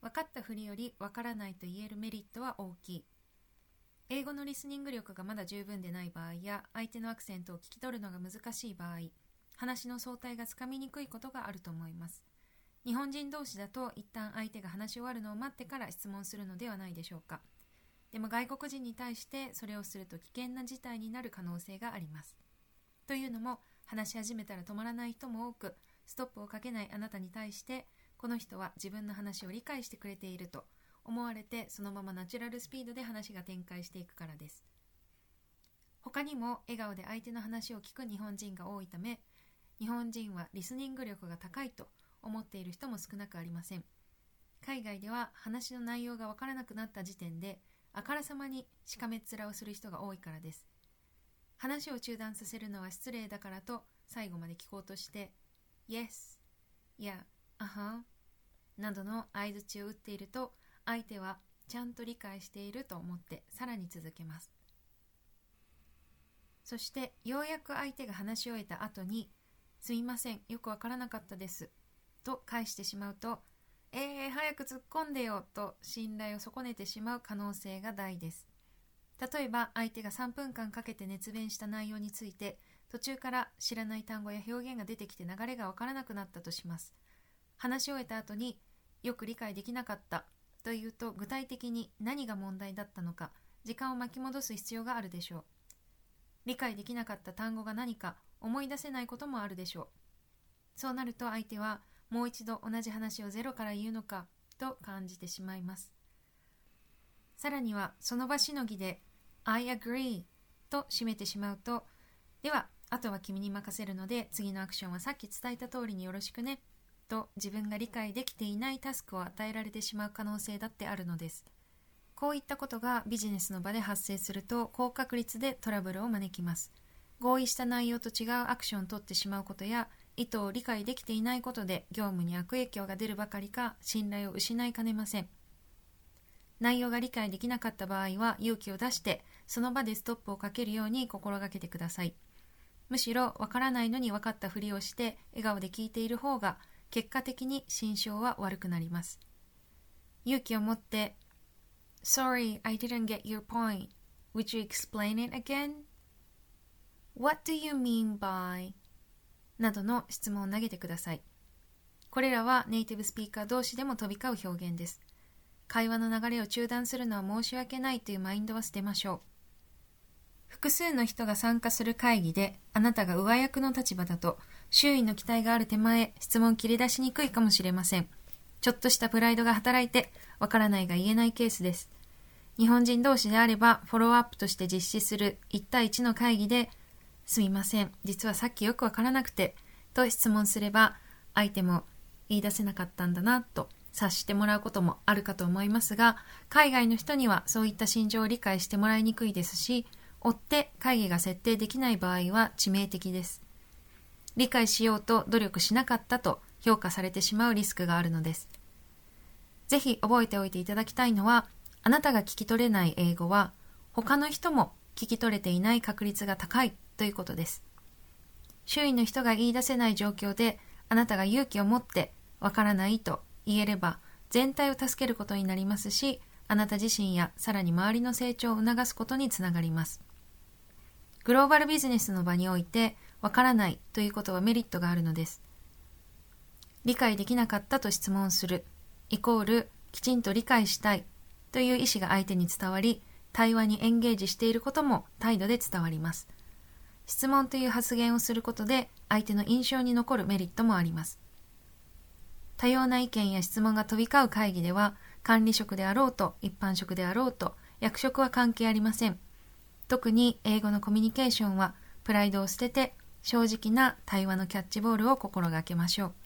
分かったふりより分からないと言えるメリットは大きい。英語のリスニング力がまだ十分でない場合や、相手のアクセントを聞き取るのが難しい場合、話の総体がつかみにくいことがあると思います。日本人同士だと一旦相手が話し終わるのを待ってから質問するのではないでしょうか。でも外国人に対してそれをすると危険な事態になる可能性があります。というのも、話し始めたら止まらない人も多く、ストップをかけないあなたに対して、この人は自分の話を理解してくれていると思われて、そのままナチュラルスピードで話が展開していくからです。他にも笑顔で相手の話を聞く日本人が多いため、日本人はリスニング力が高いと思っている人も少なくありません。海外では話の内容がわからなくなった時点で、あからさまにしかめっ面をする人が多いからです。話を中断させるのは失礼だからと最後まで聞こうとして、Yes、Yeah、などの相槌を打っていると、相手はちゃんと理解していると思ってさらに続けます。そしてようやく相手が話し終えた後に、すみません、よくわからなかったですと返してしまうと、早く突っ込んでよと信頼を損ねてしまう可能性が大です。例えば相手が3分間かけて熱弁した内容について、途中から知らない単語や表現が出てきて流れがわからなくなったとします。話し終えた後に、よく理解できなかったというと、具体的に何が問題だったのか、時間を巻き戻す必要があるでしょう。理解できなかった単語が何か思い出せないこともあるでしょう。そうなると相手はもう一度同じ話をゼロから言うのかと感じてしまいます。さらにはその場しのぎで I agree と締めてしまうと、ではあとは君に任せるので次のアクションはさっき伝えた通りによろしくねと、自分が理解できていないタスクを与えられてしまう可能性だってあるのです。こういったことがビジネスの場で発生すると、高確率でトラブルを招きます。合意した内容と違うアクションを取ってしまうことや、意図を理解できていないことで業務に悪影響が出るばかりか、信頼を失いかねません。内容が理解できなかった場合は勇気を出してその場でストップをかけるように心がけてください。むしろわからないのに分かったふりをして笑顔で聞いている方が結果的に心象は悪くなります。勇気を持って Sorry, I didn't get your point. Would you explain it again? What do you mean by? などの質問を投げてください。これらはネイティブスピーカー同士でも飛び交う表現です。会話の流れを中断するのは申し訳ないというマインドは捨てましょう。複数の人が参加する会議であなたが上役の立場だと、周囲の期待がある手前、質問を切り出しにくいかもしれません。ちょっとしたプライドが働いてわからないが言えないケースです。日本人同士であればフォローアップとして実施する1対1の会議で、すみません、実はさっきよくわからなくてと質問すれば、相手も言い出せなかったんだなと察してもらうこともあるかと思いますが、海外の人にはそういった心情を理解してもらいにくいですし、追って会議が設定できない場合は致命的です。理解しようと努力しなかったと評価されてしまうリスクがあるのです。ぜひ覚えておいていただきたいのは、あなたが聞き取れない英語は他の人も聞き取れていない確率が高いということです。周囲の人が言い出せない状況であなたが勇気を持ってわからないと言えれば、全体を助けることになりますし、あなた自身やさらに周りの成長を促すことにつながります。グローバルビジネスの場においてわからないということはメリットがあるのです。理解できなかったと質問するイコールきちんと理解したいという意思が相手に伝わり、対話にエンゲージしていることも態度で伝わります。質問という発言をすることで相手の印象に残るメリットもあります。多様な意見や質問が飛び交う会議では、管理職であろうと一般職であろうと役職は関係ありません。特に英語のコミュニケーションはプライドを捨てて正直な対話のキャッチボールを心がけましょう。